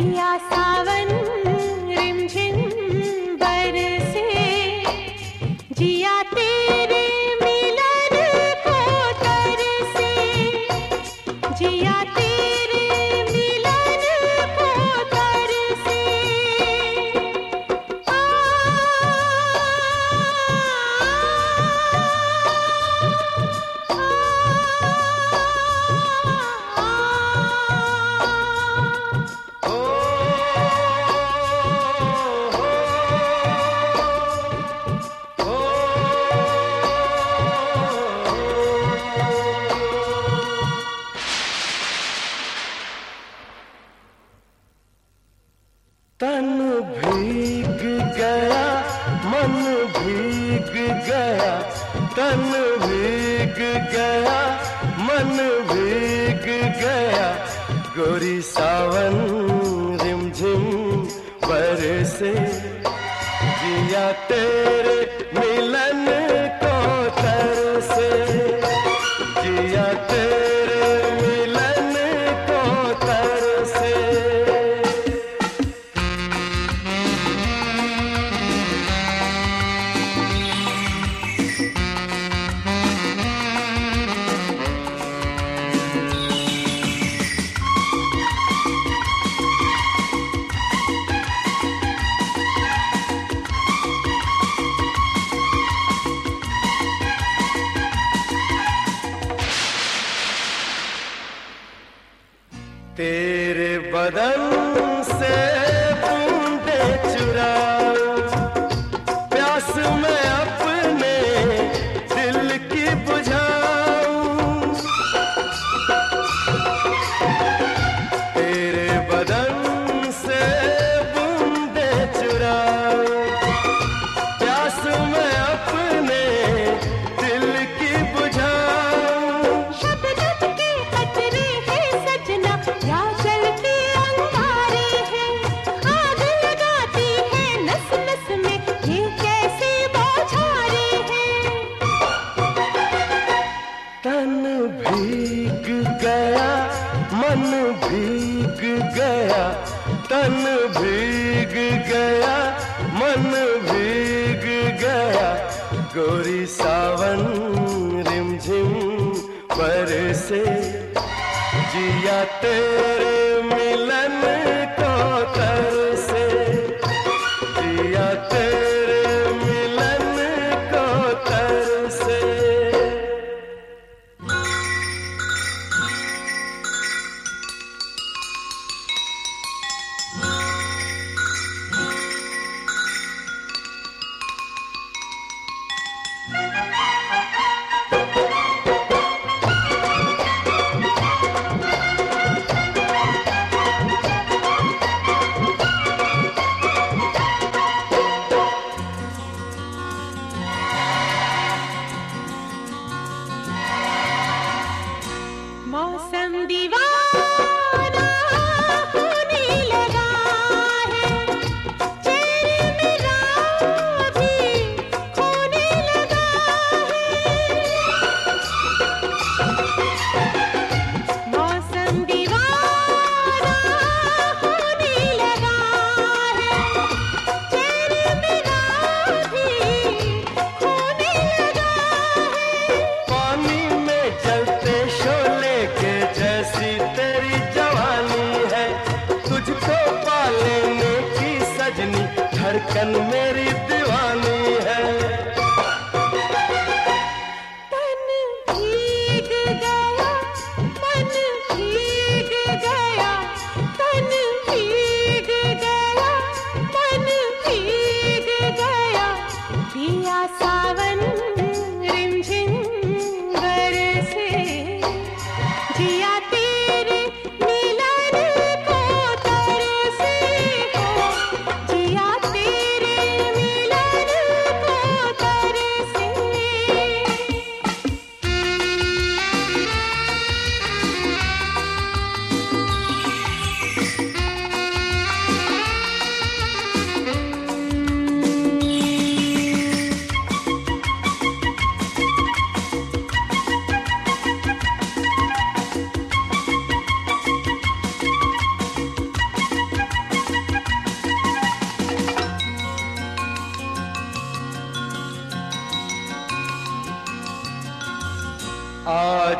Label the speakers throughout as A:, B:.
A: जिया सावन रिमझिम बरसे, जिया तेरे मिलन को तरसे, जिया तेरे मिलन को तरसे।
B: तन भीग गया, मन भीग गया, तन भीग गया, मन भीग गया, गोरी सावन रिमझिम बरसे, जिया तेरे मिलन को तरसे, जिया तेरे मिलन को तरसे। तेरे बदन से बूंदे चुराऊं, प्यास मैं अपने दिल की बुझाऊं, तेरे बदन से बूंदे चुराऊं, प्यास मैं अपने दिल की बुझाऊं।
A: शबनम के कतरे हैं सजना, या जलते अंगारे हैं, आग लगाती है नस नस में, ये कैसे बौछारे हैं।
B: तन भीग गया, मन भीग गया, तन भीग गया, मन भीग गया, गोरी सावन रिमझिम बरसे, जिया तेरे मिलन को तरसे, जिया तेरे मिलन को तरसे।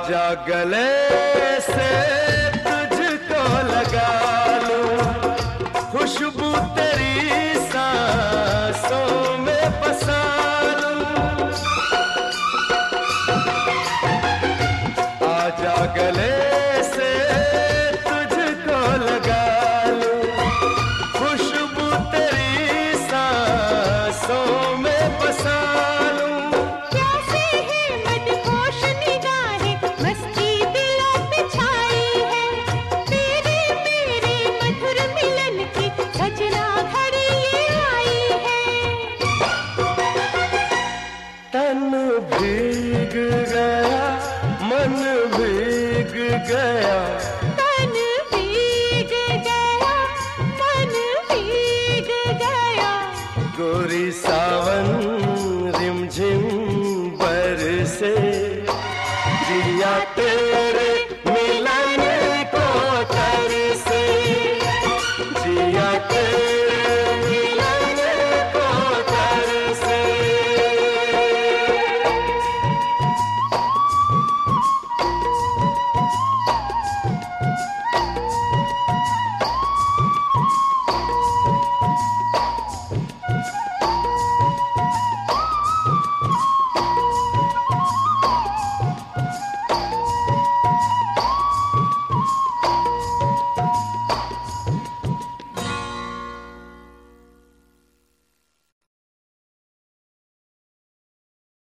B: आजा गले से